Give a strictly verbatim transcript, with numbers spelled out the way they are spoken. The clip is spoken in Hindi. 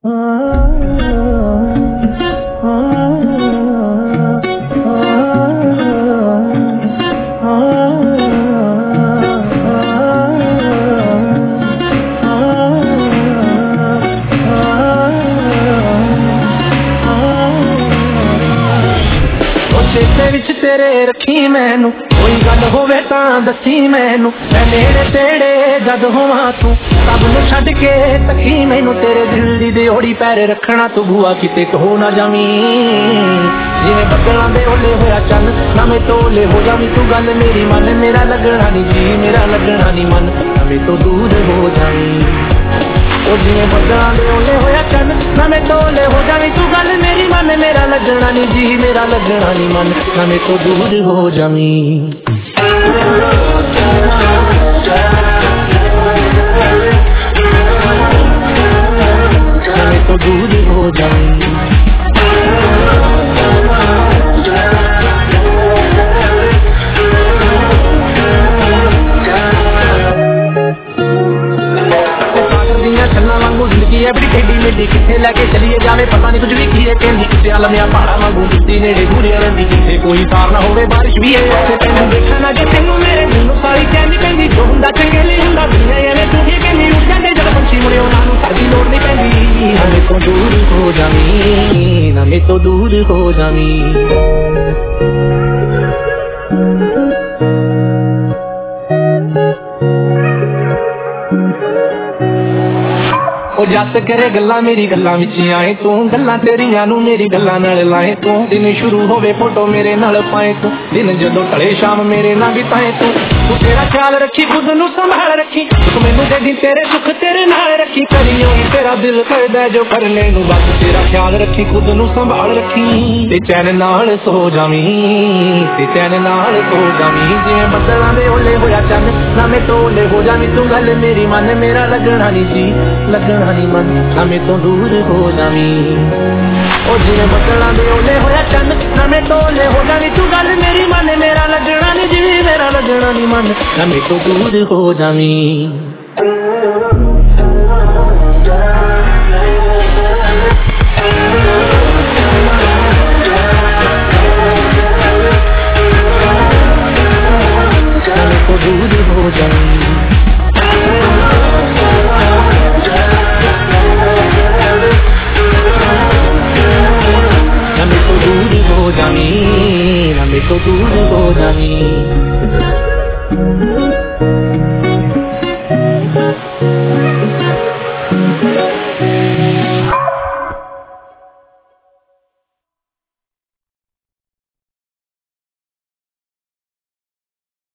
चेते विच तेरे रखी मैनू कोई गल होवे तां दसी मैनू मैं नेड़े तेड़े जद होवां तू सब नूं छड्ड के तकी मैनू तेरे दिल दी दिओड़ी पैर रखना तू बुआ किते हो ना जावीं जिवें बदलां दे ओले होया चन नवें तोले हो जावीं तू गल मेरी मन मेरा लगना नी जी मेरा लगना नी मन नवें तो दूर हो जावीं ओ जिवें बदलां दे ओले होया चन नवें तोले हो जावीं तू गल मेरी मन मेरा लगना नी जी मेरा लगना नी मन नवें तो दूर हो जावीं नवें तो दूर हो जावीं एवरी टेढ़ी मेढ़ी किथे लेके चलिए जावे पता नहीं कुछ भी की है कहंदी किसे आलमिया पहाड़ा वांगू दित्ती नेड़े घूरे रहिंदी किथे कोई तार ना होवे बारिश भी है ऐसे तैनूं देखा ना जे तैनूं मेरे दिलों सारी चैनी पैंदी जो हुंदा चंगे लिए हुंदा दुनिया एवें तू ही कहंदी उड़ जांदे जद पंछी मुड़े उन्हां नूं साडी लोड़ नहीं पैंदी नवें तो दूर हो जावीं नवें तो दूर हो जावीं ओ जस करे गल्लां मेरी गल्लां विच आए तू गल्लां तेरियां नूं मेरी गल्लां नाल लाए तू दिन शुरू होवे फोटो मेरे नाल पाए तू दिन जदों ढले शाम मेरे नाल बिताए तू तू तेरा ख्याल रखी खुद नूं संभाल रखी तू मैनूं दे दी तेरे सुख तेरे नाल रखी करियो तेरा दिल करदा जो करने नूं बस तेरा ख्याल रखी खुद नूं संभाल रखी ते चैन नाल सो जावीं ते चैन नाल सो जावीं जिवें बदलां दे ओले होया चन नवें तोले हो जावीं तू गल मेरी मन मेरा लगना नी जी लगना नी मन नवें तो दूर हो जावीं ओ जिवें बदलां दे ओले होया चन नवें तोले हो जावीं तू गल मेरी मन मेरा लगना नी जी मेरा लगना नी मन नवें तो दूर हो जावीं।